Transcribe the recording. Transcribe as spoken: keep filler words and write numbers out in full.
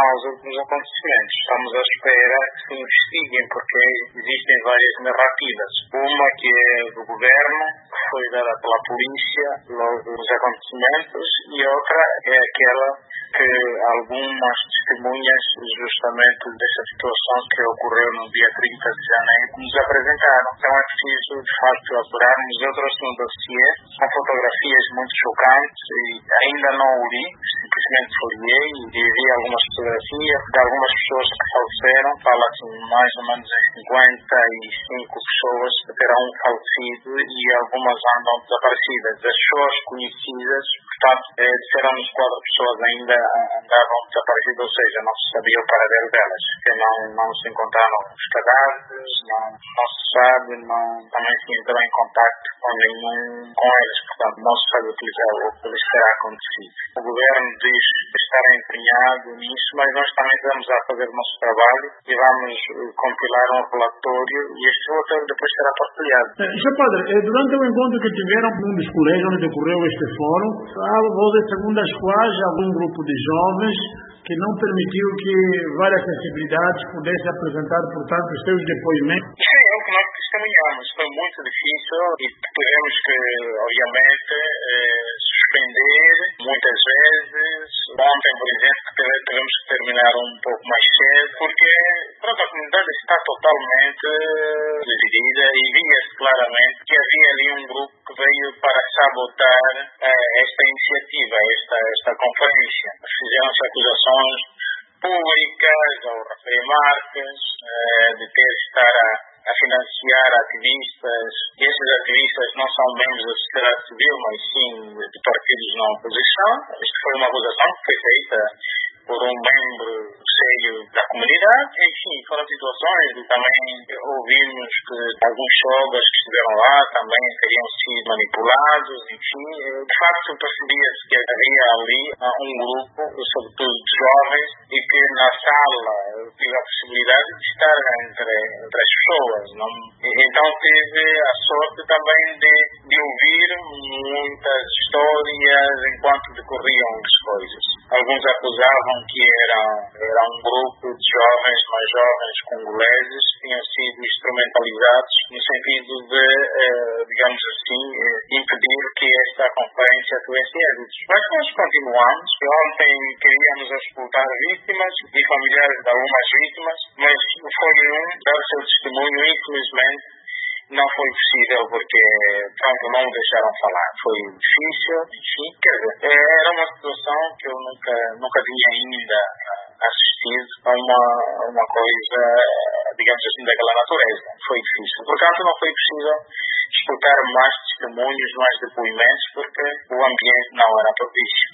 causa dos acontecimentos. Estamos à espera que se investiguem, porque existem várias narrativas. Uma que é do governo, que foi dada pela polícia logo dos acontecimentos, e outra é aquela que algumas testemunhas justamente dessa situação que ocorreu no dia trinta de janeiro nos apresentaram. Então é preciso, de facto, apurarmos. Eu trouxe um dossiê com fotografias muito chocantes e ainda não o li, simplesmente folhei e vi algumas fotografias de algumas pessoas que faleceram. Fala-se mais ou menos em cinquenta e cinco pessoas que terão falecido e algumas andam desaparecidas. As pessoas conhecidas, portanto, eh, disseram-nos quatro pessoas ainda andavam desaparecidas, ou seja, não se sabia o paradero delas, que não, não se encontraram os cadáveres, não, não se sabe, não, também se entrou em contacto com nenhum com eles, portanto, não se sabe utilizar o que lhes terá acontecido. O governo diz estar empenhado nisso, mas nós também estamos a fazer o nosso trabalho e vamos compilar um relatório e este relatório depois será partilhado. senhor Padre, durante o encontro que tiveram com um dos colégios onde ocorreu este fórum, há voz de segundas quais, algum grupo de jovens que não permitiu que várias sensibilidades pudessem apresentar, portanto, os seus depoimentos. Sim, é o que nós testemunhamos. Foi muito difícil e tivemos que, obviamente, eh, suspender muitas vezes. Ontem, por exemplo, tivemos que terminar um pouco mais cedo, porque pronto, a comunidade está totalmente dividida e via-se claramente que havia ali um grupo que veio para sabotar eh, esta iniciativa, esta, esta conferência. Fizeram-se acusações públicas ao Rafael Marques, eh, de ter estar a, a financiar ativistas. E esses ativistas não são membros da sociedade civil, mas sim de partidos na oposição. Isto foi uma acusação que foi feita por um membro sério da comunidade. Enfim, foram situações e também ouvimos que alguns jovens que estiveram lá também teriam sido manipulados. Enfim, de facto percebia-se que havia ali um grupo, sobretudo de jovens, e que na sala tive a possibilidade de estar entre, entre as pessoas. Não? Então tive a sorte também de, de ouvir muitas histórias enquanto decorriam as coisas. Alguns acusavam que era, era um grupo de jovens, mais jovens congoleses, que tinham sido instrumentalizados no sentido de, eh, digamos assim, eh, impedir que esta conferência tivesse êxito. Mas nós continuamos. Ontem queríamos escutar vítimas e familiares de algumas vítimas, mas foi um dar o seu testemunho, infelizmente, não foi possível porque, pronto, não o deixaram falar. Foi difícil, enfim, quer dizer, era uma situação que eu nunca, nunca tinha ainda assistido a uma, uma coisa, digamos assim, daquela natureza. Foi difícil. Portanto, não foi possível escutar mais testemunhos, mais depoimentos, porque o ambiente não era propício.